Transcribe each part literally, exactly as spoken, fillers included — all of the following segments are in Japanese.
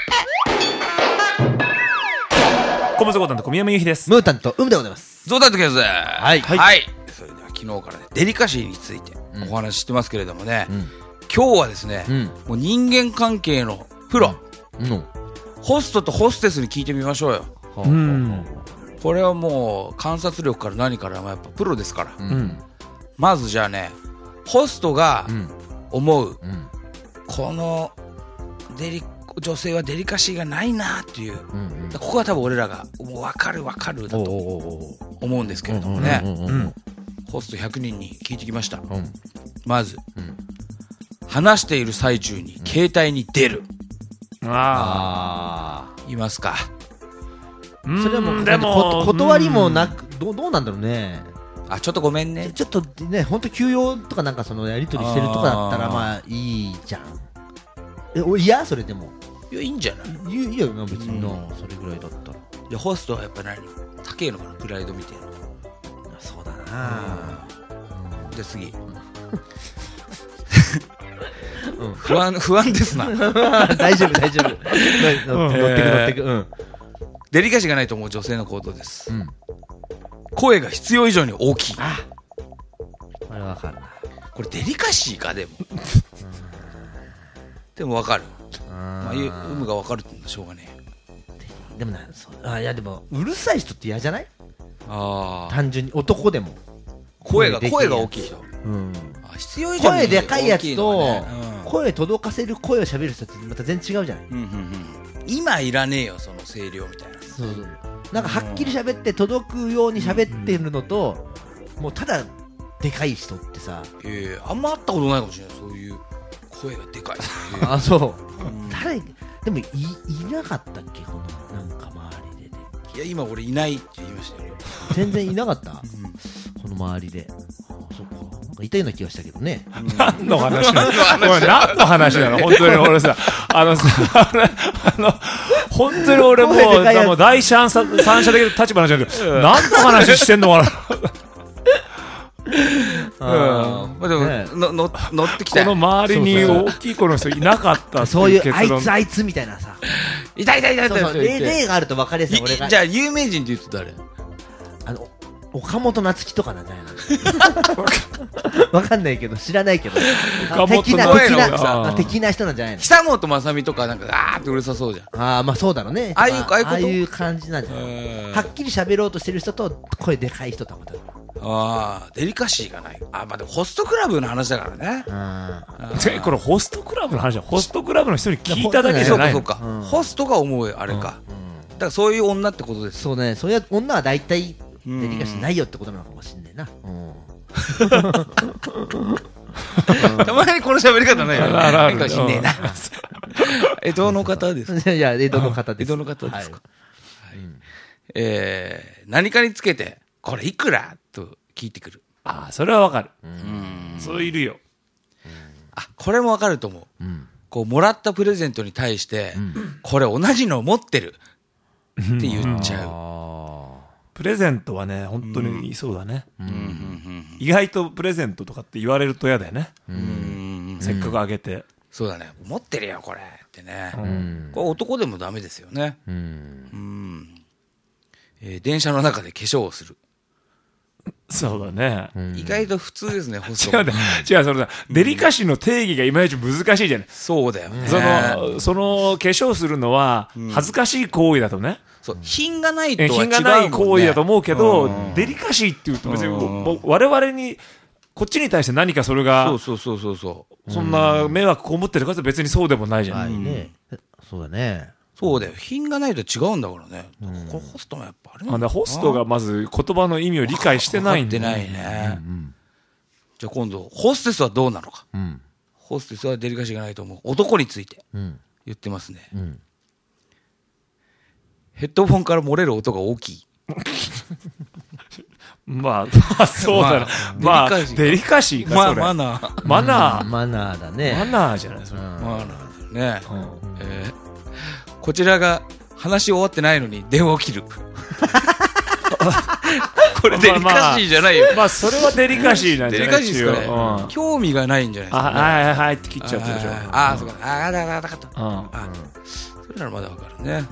コムゾコタンと小宮山由紀です。 ムータンとウムでございます。 ゾウタンとケース。 はい、 はい、それでは昨日からねデリカシーについてお話ししてますけれどもね、うん、今日はですね、うん、もう人間関係のプロ、うん、ホストとホステスに聞いてみましょうよ、うん、これはもう観察力から何からもやっぱプロですから、うん、まずじゃあねホストが思う、うん、このデリ女性はデリカシーがないなっていう、うんうん、ここは多分俺らがもう分かる分かるだと思うんですけれどもね、ホストひゃくにんに聞いてきました、うん、まず、うん、話している最中に携帯に出る、うん、ああいますか。 それはもうでも断りもなく、うん、ど, どうなんだろうね。 あちょっとごめんねちょっとね本当休養とかなんかそのやり取りしてるとかだったらまあいいじゃん。えおいやそれでもいやいいんじゃない。 いいやな別にな、うん、それぐらいだったら。 じゃあホストはやっぱ何高えのかなプライドみたいな。 そうだな、 うん、じゃあ次、うん、不安不安ですな大丈夫大丈夫乗ってく乗ってく、うん、 デリカシーがないと思う女性の行動です、うん、声が必要以上に大きい。 あこれわかるな。 これデリカシーかでもでもわかる。まあ、有無が分かるってのはしょうがねえ。でもなそうあいやでもうるさい人って嫌じゃない。 あ単純に男でも声が声が大きい人、うん、あ必要以上に声でかいやつと、ねうん、声届かせる声を喋る人ってまた全然違うじゃない、うんうんうん、 今いらねえよその声量みたいな。 そうそうなんかはっきり喋って届くように喋ってるのと、うんうん、もうただでかい人ってさ、 えー、あんま会ったことないかもしれないそういう声がでかいあそう、うん、誰でも い, いなかったっけこのなんか周りで。 いや今俺いないって言いましたよね全然いなかった、うん、この周りで。あそっかなんかいたような気がしたけどね、 うん、何の話なの何の話なの本当に俺さあのさあの本当に俺もうもう第三者的立場なんじゃないけど、うん、何の話してんのかなあうん、でも、ね、のの乗ってきたこの周りに大きい子の人いなかったってそういうあいつあいつみたいなさいたいたいたいたそうそう例があると分かりやすい。俺がじゃあ有名人って言うと誰。 あの岡本夏樹とかなんじゃないの分かんないけど知らないけど敵な敵な敵な人なんじゃないの。 久本雅美とかなんかガーってうるさそうじゃん。 ああまあそうだろうね。 ああいうああいう感じなんじゃない。はっきり喋ろうとしてる人と声でかい人とはまたああデリカシーがない。あまあでもホストクラブの話だからね。ああこれホストクラブの話だ。ホストクラブの人に聞いただけじゃないの。 そうかそうか、うん、ホストが思うあれか、うんうん、だからそういう女ってことです。 そうねそういう女は大体デリカシーないよってことなのかもしれないな、うんうん、たまにこの喋り方ないよねデリカシーねえな江戸の方ですか。 いや江戸の方です。 江戸の方ですか、はいはい、えー、何かにつけてこれいくらと聞いてくる。 ああそれはわかる。うんそういるよ。 あこれもわかると思う、うん、こうもらったプレゼントに対して、うん、これ同じの持ってるって言っちゃう、 うん、プレゼントはね本当にそうだね、うんうん、意外とプレゼントとかって言われると嫌だよね、うん、せっかくあげて、うん、 そうだね持ってるよこれってね、うん、これ男でもダメですよね、うんうんえー、電車の中で化粧をする。 そうだね、 うん、意外と普通ですね。ホスト違うね違うそれだ、うん、デリカシーの定義がいまいち難しいじゃない。 そうだよね。 そのその化粧するのは恥ずかしい行為だとね、うん、 そう品がないとは違うもんね。 品がない行為だと思うけど、うん、デリカシーっていうと別に、うん、我々にこっちに対して何かそれがそうそうそうそうそうそんな迷惑被ってるかつ別にそうでもないじゃない、うんね、そうだね。 そうだよ品がないと違うんだからね、うん、これホストもやっぱあれなんだ。 ホストがまず言葉の意味を理解してないんだ。分かってないね、うんうん、じゃあ今度ホステスはどうなのか、うん、ホステスはデリカシーがないと思う男について言ってますね、うん、ヘッドフォンから漏れる音が大きいまあ、まあそうだな、まあ、まあ、デリカシーかそれ、 まあ、マナーマナー、 うん、マナーだね。 マナーじゃないそれ、うん、 マナーだね、うんえーこちらが話終わってないのに電話を切るこれデリカシーじゃないよ。 まあ、まあそれはデリカシーなんじゃない。 デリカシーですかね、うん、興味がないんじゃないですか、ね、 あはいはいはいって切っちゃうでしょ。 ああそうかああだだだかった、うん、あそれならまだわかるね、うんえー、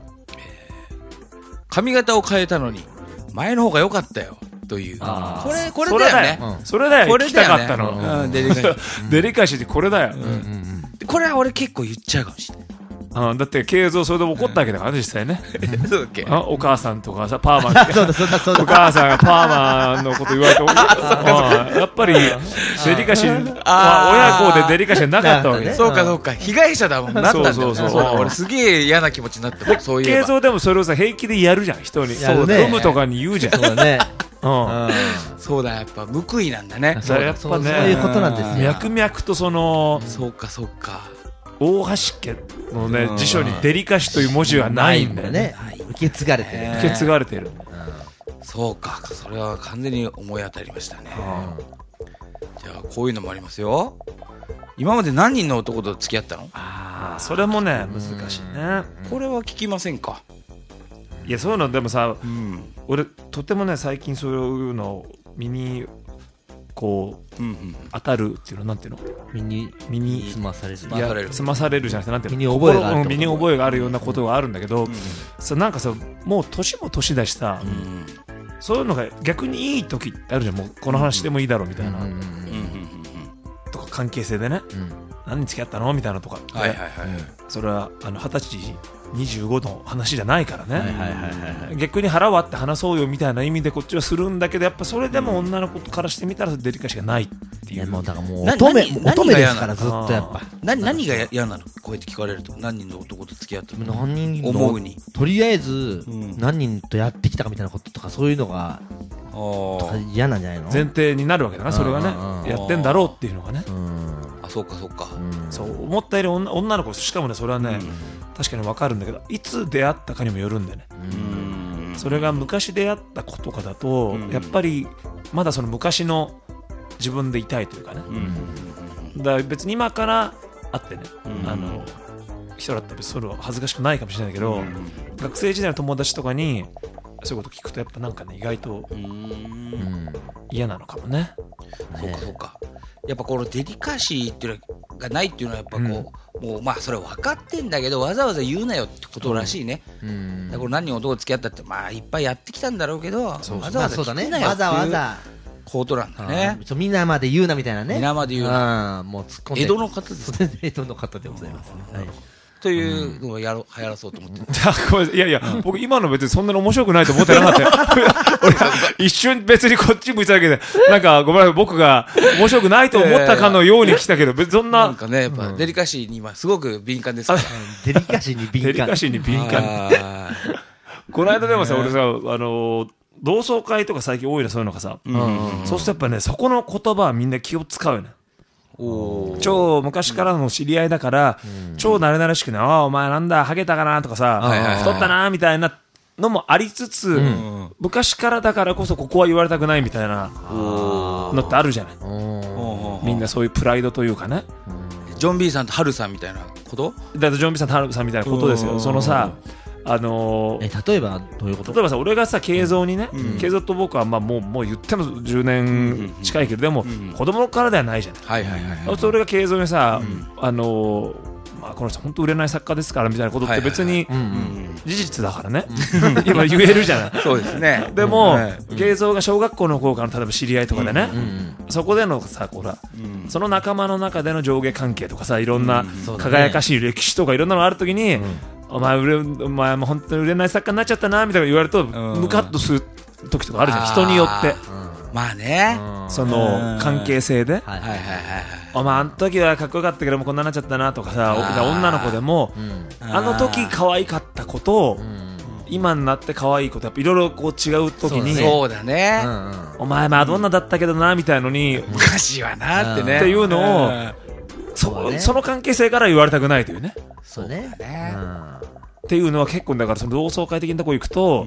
髪型を変えたのに前の方が良かったよというこれこれだよねそれだよ、うん、それだよ、聞きたかったの、 うん、デリカシーデリカシーってこれだよ、 うんうんうん、これは俺結構言っちゃうかもしれない。 あだって慶三それで怒ったわけだからね、実際ねそうだっけ、 あお母さんとかさパーマそうだそうだそうだお母さんがパーマのこと言われてやっぱりデリカシー親子でデリカシーなかったわけで、 そうかそうか、被害者だもんなったんだよね。そうそうそう、俺すげえ嫌な気持ちになったもん。そういえば慶三でもそれをさ平気でやるじゃん、人にそうね、 飲むとかに言うじゃん。 そうだねうん、そうだ、やっぱ報いなんだね。 それやっぱね、 そういうことなんですよ。 脈々とその、 そうかそうか、 大橋家のね辞書にデリカシーという文字はないんだよね。 受け継がれてる。 受け継がれてる。 そうか、それは完全に思い当たりましたね。じゃあこういうのもありますよ。今まで何人の男と付き合ったの？ ああ、それもね難しいね。 これは聞きませんか？ いやそういうのでもさ、うん、俺とてもね最近そういうのを身にこう、うんうん、当たるっていうのなんていうの身に身につまされるいやつまされるじゃなくてなんていうの身に覚えがある身に覚えがあるようなことがあるんだけど、うん、さなんかさもう年も年だしさ、うん、そういうのが逆にいい時ってあるじゃん。もうこの話してもいいだろうみたいな、うんうんうん、とか関係性でね、うん、何に付き合ったのみたいなとか、はいはいはい、それはあのはたちにじゅうごの話じゃないからね、はいはいはいはい、逆に腹割って話そうよみたいな意味でこっちはするんだけどやっぱそれでも女の子からしてみたらデリカシーがないっていう、 もうだからもう乙女乙女ですからずっとやっぱ何何が嫌なの？こうやって聞かれると何人の男と付き合ってるの？ 何人思うにとりあえず何人とやってきたかみたいなこととかそういうのがとか嫌なんじゃないの？ 前提になるわけだなそれがね、やってんだろうっていうのがね。 あ、そうかそうか、 そう思ったより 女, 女の子しかもねそれはね、確かに分かるんだけどいつ出会ったかにもよるんだよね。うんそれが昔出会った子とかだとやっぱりまだその昔の自分でいたいというかね、だから別に今から会ってね、あの人だったらそれは恥ずかしくないかもしれないけど、学生時代の友達とかにそういうこと聞くとやっぱなんかね意外と嫌なのかもね。 そうかそうか、やっぱこのデリカシーっていうのがないっていうのはやっぱこう、うん、もうまあそれ分かってんだけどわざわざ言うなよってことらしいね、うん、だから何人男付き合ったってまあいっぱいやってきたんだろうけど、わざわざ聞くなよっていうわざわざことなんだね。 みんなまで言うなみたいなね。 みんなまで言うな。 もう突っ込んで江戸の方ですね。 江戸の方でございますね。はいというのをやろ流行らそうと思って、 うん、いやいや、うん、僕今の別にそんなに面白くないと思ってなかったよ俺一瞬別にこっち向いただけでなんかごめんなさい僕が面白くないと思ったかのように来たけど別にそんななんかねやっぱデリカシーに今すごく敏感ですから、うん、 デリカシーに敏感デリカシーに敏感この間でもさ俺さあの同窓会とか最近多いのそういうのがさ、うんうんうん、そうするとやっぱねそこの言葉はみんな気を使うよね。超昔からの知り合いだから、うん、超慣れ慣れしくね、ああお前なんだハゲたかなとかさ、はいはいはい、太ったなみたいなのもありつつ、うん、昔からだからこそここは言われたくないみたいなのってあるじゃない。みんなそういうプライドというかね、 ジョン B さんとハルさんみたいなことだってジョン B さんとハルさんみたいなことですよ。そのさあのー、 え例えばどういうこと？ 例えばさ俺がさ慶三にね、うん、慶三と僕はまあもうもう言ってもじゅうねん近いけど、うん、でも、うん、子供のからではないじゃない。はいはいはいはい、それが慶三にさ、うん、あのーまあ、この人本当売れない作家ですからみたいなことって別に事実だからね、今言えるじゃない。 そうですね。 でも慶三、うん、が小学校の頃から例えば知り合いとかでね、うんうんうん、そこでのさほら、うん、その仲間の中での上下関係とかさいろんな輝かしい歴史とかいろんなのがあるときに、うんお前売れお前も本当に売れない作家になっちゃったなみたいな言われるとムカッとする時とかあるじゃん、人によって、 うん、まあねその関係性で、はいはいはいはい、お前あの時はかっこよかったけどもこんなになっちゃったなとかさ女の子でも、うん、あの時可愛かったことを、うん、今になって可愛いことやっぱいろいろこう違う時にそうだね、うんうん、 お前マドンナだったけどなみたいのに、うん、 昔はなってねっていうのを、うんそ, ね、その関係性から言われたくないというね。 そうね、 うん、っていうのは結構だからその同窓会的なとこ行くと、うん、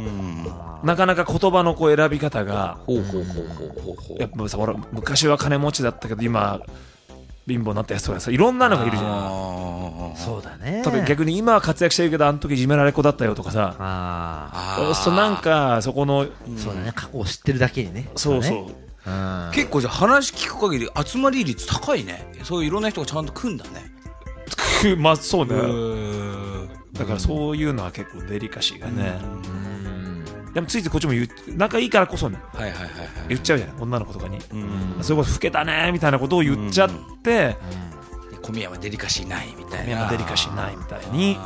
なかなか言葉のこう選び方がやっぱさ昔は金持ちだったけど今貧乏になったやつとかさいろんなのがいるじゃん。 そうだね。 多分逆に今は活躍してるけどあの時いじめられっ子だったよとかさあそうなんかそこの、 うん、そうだね過去を知ってるだけにね。 そうそう。 結構じゃあ話聞く限り集まり率高いね。そういういろんな人がちゃんと組んだね。 まあそうね。 だからそういうのは結構デリカシーがね、でもついついこっちも言う仲いいからこそね、 はいはいはいはい、 言っちゃうじゃない女の子とかに、それこそ老けたねみたいなことを言っちゃって、 小宮はデリカシーないみたいな、 小宮はデリカシーないみたいに、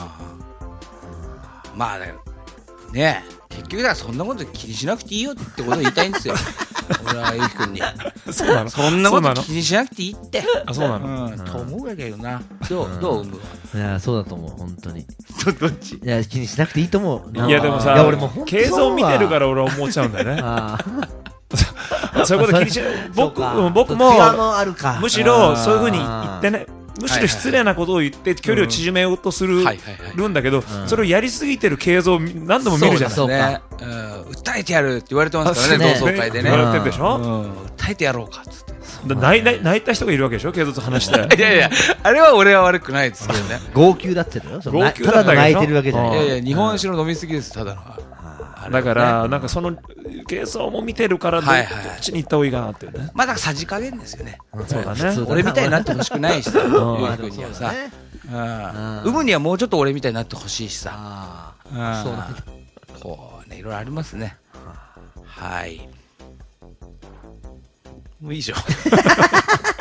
まあね結局はそんなこと気にしなくていいよってことを言いたいんですよ俺はゆうきくんにそうなの、 そんなこと気にしなくていいって、 あ、そうなの、 うん、と思うわけよな。どうどう思う？ いやそうだと思う本当に。 どっち？ いや気にしなくていいと思う。 いやでもさ、映像見てるから俺は思っちゃうんだよね。そういうこと気にしない。僕僕もむしろそういう風に言ってね。むしろ失礼なことを言って距離を縮めようとするんだけど、それをやりすぎてる映像を何度も見るじゃないですか。 訴えてやるって言われてますからね、同窓会でね。 言われてるでしょ。 訴えてやろうかっつって。 泣いた人がいるわけでしょ、警察と話して。 いやいや、あれは俺は悪くないですけどね。 号泣だってたよ。 号泣ただの泣いてるわけじゃない。 いやいや、日本酒の飲みすぎです、ただの。 だからなんかその映像も見てるからどっちに行った方がいいかなっていうね。 まあだからさじ加減ですよね。 そうだね。 俺みたいになってほしくないしさ、ゆうきくんにはさ、うむにはもうちょっと俺みたいになってほしいしさ、そうなんだ。こうね、いろいろありますね。はい。もういいでしょ。